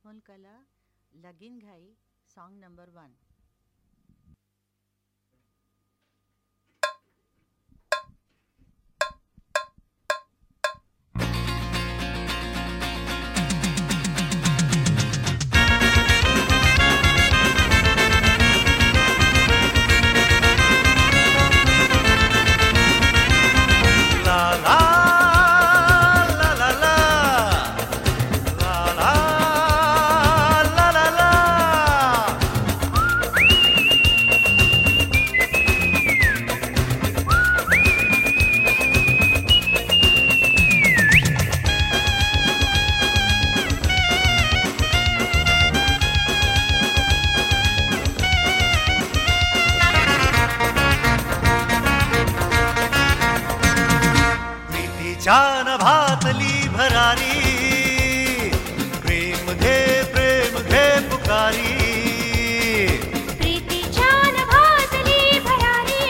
अनमोल कला लगीन घाई सॉन्ग नंबर 1. छान भातली भरारी प्रेम घे पुकारी प्रीती छान भातली भरारी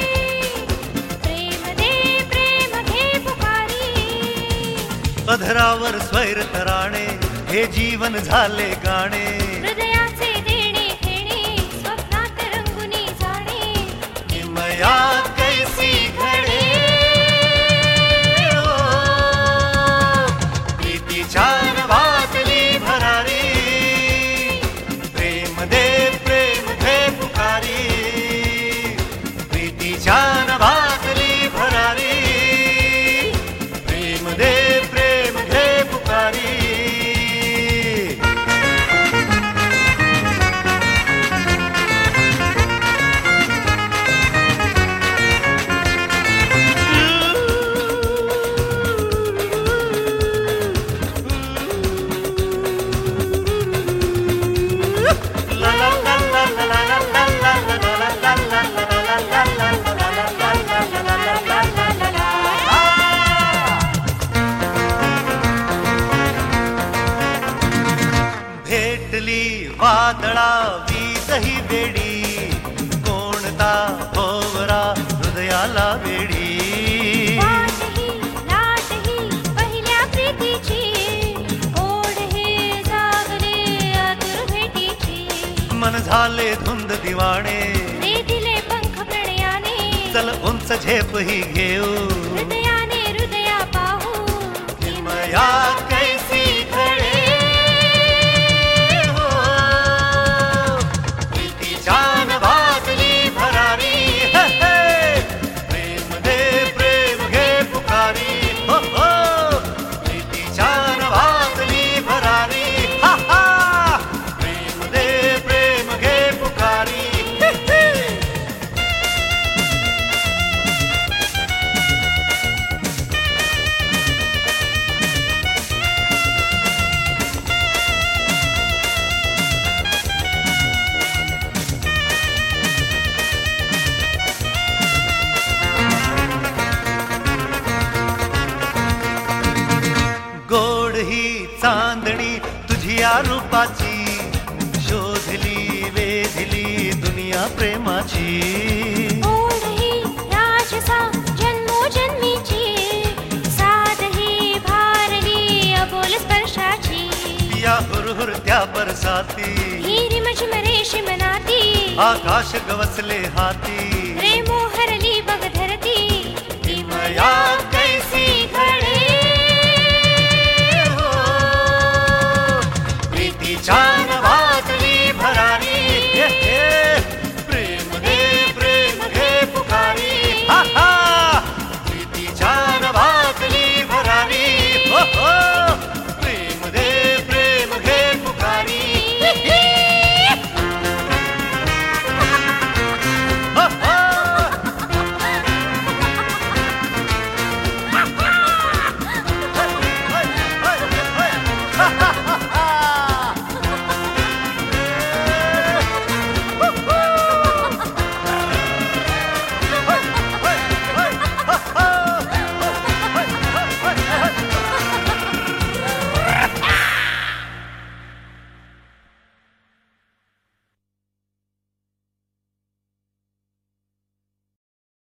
प्रेम घे पुकारी अधरावर स्वैर तराणे हे जीवन झाले गाणे हृदयाचे देणे घेणे स्वप्नात रंगुनी जाणे किमया कैसी घडे छान भातली भरारी प्रेम घे पुकारी प्रीती छान भातली भरारी प्रेम घे पुकारी भेटली वादळा वीजही वेडी कोणता भोवरा हृदयाला वेडी लाटही पहिल्या प्रीतीची ओढ हे जागले आतुर भेटीची मन झाले धुंद दिवाणे ते दिले पंख प्रणयाने चल उंच झेप ही घेऊ हृदयाने हृदया पाहू किमया कैसी घडे गोड ही चांदणी तुझिया रूपाची शोधली वेधली दुनिया प्रेमाची ओढ ही राजसा जन्मोजन्मीची साध ही भारली अबोल स्पर्शाची या हुरहुरत्या बरसाती ही रिमझिम रेशीम नाती आकाश गवसले हाती प्रेमो हरली बग धरती किमया कैसी घडे प्रीती छान